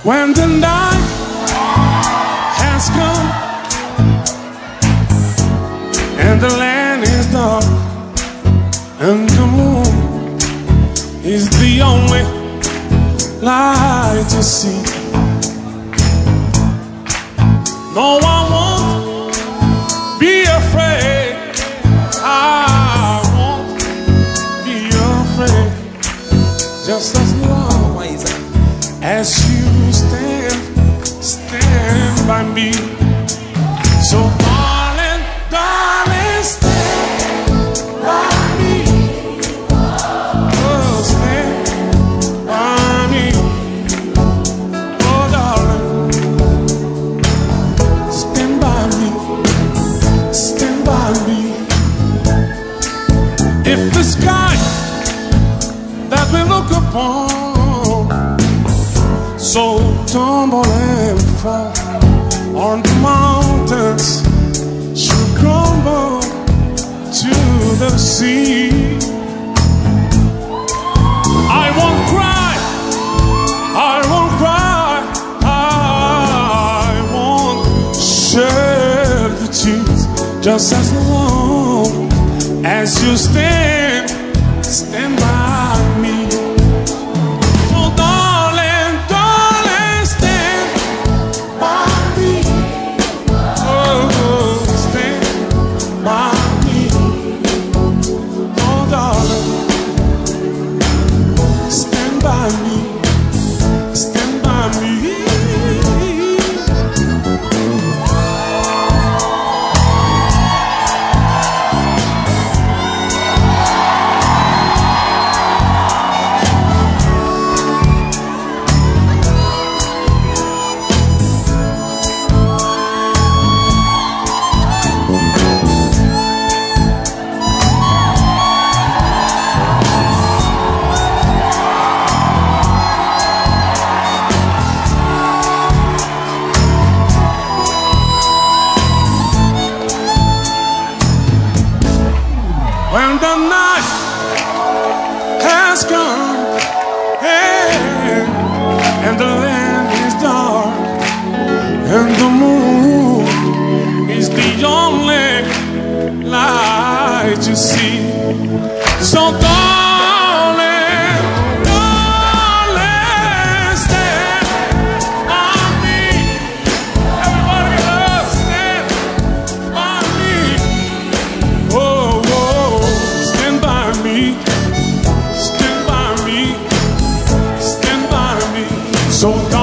When the night has come and the land is dark and the moon is the only light you see, no, I won't be afraid. I won't be afraid, just as long as you stand by me. So darling, darling, stand by me. Oh, stand by me. Oh, darling, stand by me. Stand by me. If the sky that we look upon so tumble and fall on the mountains should crumble to the sea, I won't cry, I won't cry, I won't shed the tears, just as long as you stand by me. When the night has come and the land is dark and the moon is the only light you see, so darling, darling, stand by me. Everybody stand by me. Oh, stand by me, stand by me, stand by me. So